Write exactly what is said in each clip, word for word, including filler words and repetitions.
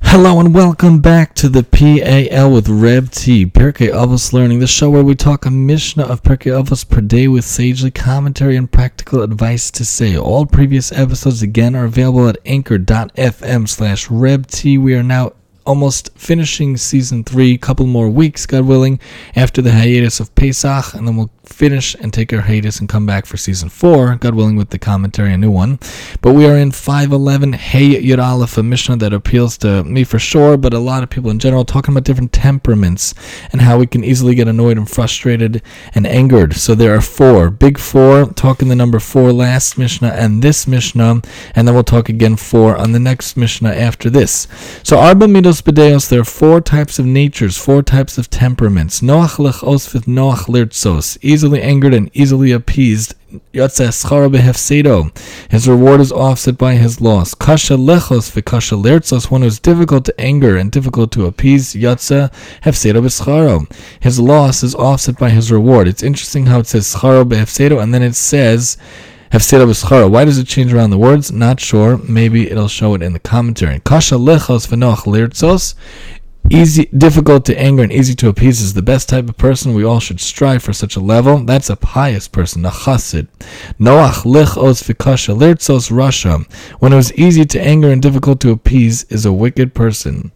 Hello and welcome back to the P A L with Reb T, Pirkei Avos Learning, the show where we talk a Mishnah of Pirkei Avos per day with sagely commentary and practical advice to say. All previous episodes again are available at anchor.fm slash Reb T. We are now almost finishing season three, couple more weeks, God willing, after the hiatus of Pesach, and then we'll finish and take our hiatus and come back for season four, God willing, with the commentary, a new one. But we are in five eleven Hey Yud Aleph, a Mishnah that appeals to me for sure, but a lot of people in general, talking about different temperaments and how we can easily get annoyed and frustrated and angered. So there are four, big four, talking the number four last Mishnah and this Mishnah, and then we'll talk again four on the next Mishnah after this. So Arba Midos B'deos, there are four types of natures, four types of temperaments. Noach lechos with Noach lirtzos, easily angered and easily appeased. Yotze schara behefsedo, his reward is offset by his loss. Kasha lechos v'kasha lirtzos, one who is difficult to anger and difficult to appease. Yotze hefsedo b'scharo, his loss is offset by his reward. It's interesting how it says schara behefsedo and then it says hefsedo b'scharo. Why does it change around the words? Not sure. Maybe it'll show it in the commentary. Kasha lechos v'noach lirtzos, easy, difficult to anger and easy to appease, is the best type of person. We all should strive for such a level. That's a pious person, a chassid. Noach lichos v'kasha lirtzos rasha, when it was easy to anger and difficult to appease, is a wicked person.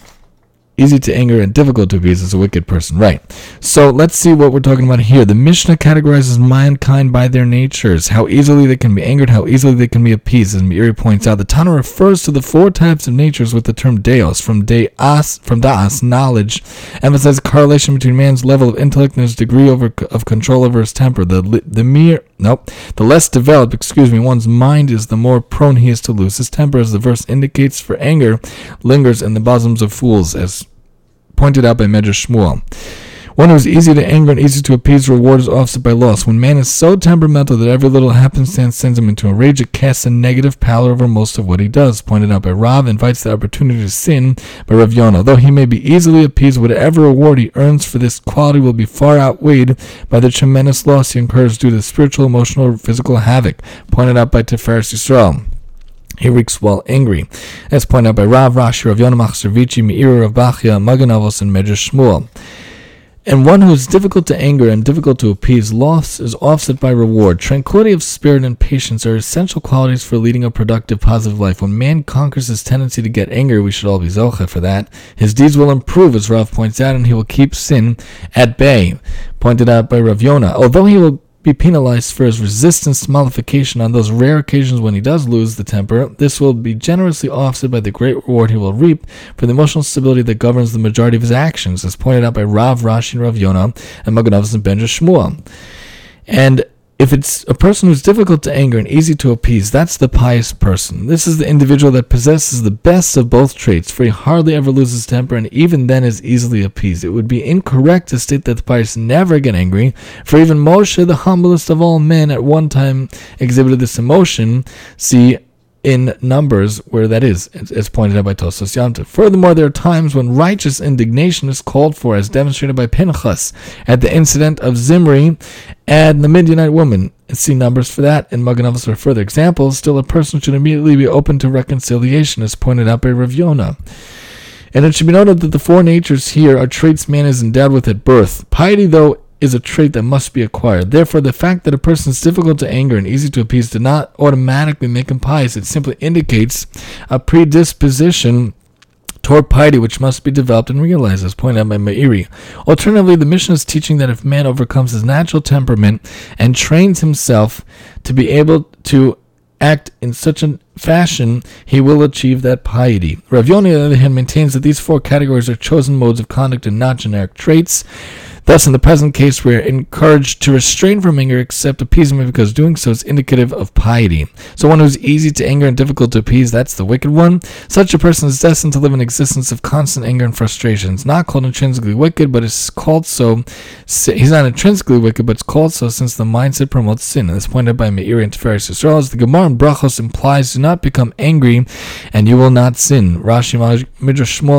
Easy to anger and difficult to appease is a wicked person. Right. So let's see what we're talking about here. The Mishnah categorizes mankind by their natures, how easily they can be angered, how easily they can be appeased. As Meiri points out, the Tana refers to the four types of natures with the term deos, from deas, from da'as, knowledge, emphasizes correlation between man's level of intellect and his degree over, of control over his temper. The the mere nope, the less developed, excuse me, one's mind is, the more prone he is to lose his temper, as the verse indicates. For anger lingers in the bosoms of fools, as pointed out by Medrash Shmuel. One who is easy to anger and easy to appease, reward is offset by loss. When man is so temperamental that every little happenstance sends him into a rage, it casts a negative pallor over most of what he does. Pointed out by Rav, invites the opportunity to sin by Rav Yonah. Though he may be easily appeased, whatever reward he earns for this quality will be far outweighed by the tremendous loss he incurs due to the spiritual, emotional, or physical havoc. Pointed out by Tiferes Yisrael. He reeks while angry. As pointed out by Rav, Rashi, Rav Yonah, Machzor, Meir, Rav Bachya, Magen Avos, and Medrash Shmuel. And one who is difficult to anger and difficult to appease, loss is offset by reward. Tranquility of spirit and patience are essential qualities for leading a productive, positive life. When man conquers his tendency to get angry, we should all be zocheh for that. His deeds will improve, as Rav points out, and he will keep sin at bay. Pointed out by Rav Yonah. Although he will be penalized for his resistance to mollification on those rare occasions when he does lose the temper, this will be generously offset by the great reward he will reap for the emotional stability that governs the majority of his actions, as pointed out by Rav, Rashi, and Rav Yonah, and Magen Avos and Medrash Shmuel. And if it's a person who's difficult to anger and easy to appease, that's the pious person. This is the individual that possesses the best of both traits, for he hardly ever loses temper and even then is easily appeased. It would be incorrect to state that the pious never get angry, for even Moshe, the humblest of all men, at one time exhibited this emotion. See in Numbers where that is, as pointed out by Tosfos Yom Tov. Furthermore, there are times when righteous indignation is called for, as demonstrated by Pinchas at the incident of Zimri and the Midianite woman. See Numbers for that, and Magen Avos for further examples. Still, a person should immediately be open to reconciliation, as pointed out by Rav Yonah. And it should be noted that the four natures here are traits man is endowed with at birth. Piety, though, is a trait that must be acquired. Therefore, the fact that a person is difficult to anger and easy to appease does not automatically make him pious. It simply indicates a predisposition toward piety which must be developed and realized, as pointed out by Meiri. Alternatively, the Mishnah is teaching that if man overcomes his natural temperament and trains himself to be able to act in such a fashion, he will achieve that piety. Rav Yonah, on the other hand, maintains that these four categories are chosen modes of conduct and not generic traits. Thus, in the present case, we are encouraged to restrain from anger, except appeasement, because doing so is indicative of piety. So one who is easy to anger and difficult to appease, that's the wicked one. Such a person is destined to live an existence of constant anger and frustration. It's not called intrinsically wicked, but it's called so. He's not intrinsically wicked, but it's called so since the mindset promotes sin. And this pointed out by Meiri and Tiferes Yisrael, as the Gemara in Brachos implies, do not become angry, and you will not sin. Rashi, Midrash Shmuel, and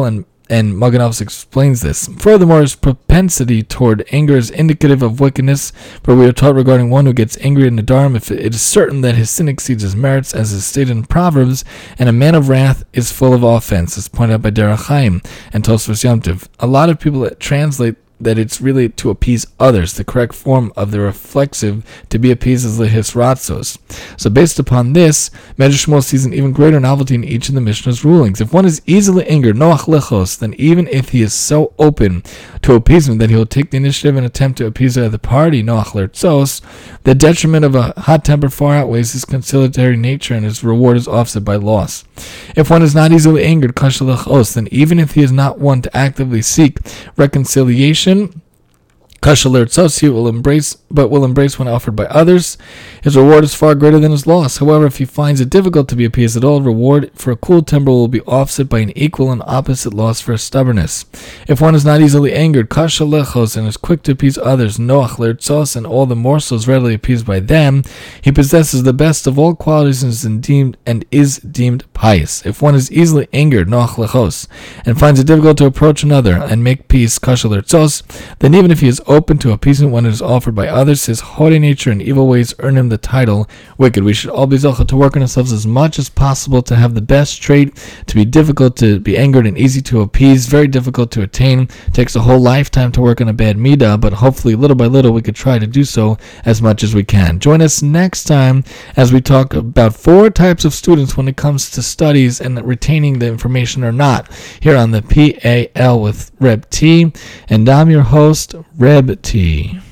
And Magen Avos explains this. Furthermore, his propensity toward anger is indicative of wickedness, for we are taught regarding one who gets angry in Nedarim, if it is certain that his sin exceeds his merits, as is stated in Proverbs, and a man of wrath is full of offense, as pointed out by Derech Chaim and Tosfos Yom Tov. A lot of people that translate that it's really to appease others. The correct form of the reflexive to be appeased is lehisratzos. So based upon this, Medrash Shmuel sees an even greater novelty in each of the Mishnah's rulings. If one is easily angered, noach lechos, then even if he is so open to appeasement that he will take the initiative and attempt to appease the other party, noach lertzos, the detriment of a hot temper far outweighs his conciliatory nature and his reward is offset by loss. If one is not easily angered, kasha lechos, then even if he is not one to actively seek reconciliation, Kasha lertzos, he will embrace, but will embrace when offered by others. His reward is far greater than his loss. However, if he finds it difficult to be appeased at all, reward for a cool temper will be offset by an equal and opposite loss for stubbornness. If one is not easily angered, kasha lechos, and is quick to appease others, noach lertzos, and all the morsels readily appeased by them, he possesses the best of all qualities and is deemed and is deemed pious. If one is easily angered, noach lechos, and finds it difficult to approach another and make peace, kasha lertzos, then even if he is open to appeasement when it is offered by others, his haughty nature and evil ways earn him the title wicked. We should all be zealous to work on ourselves as much as possible to have the best trait, to be difficult to be angered and easy to appease, very difficult to attain. It takes a whole lifetime to work on a bad midah, but hopefully little by little we could try to do so as much as we can. Join us next time as we talk about four types of students when it comes to studies and retaining the information or not, here on the P A L with Reb T, and I'm your host, Reb T.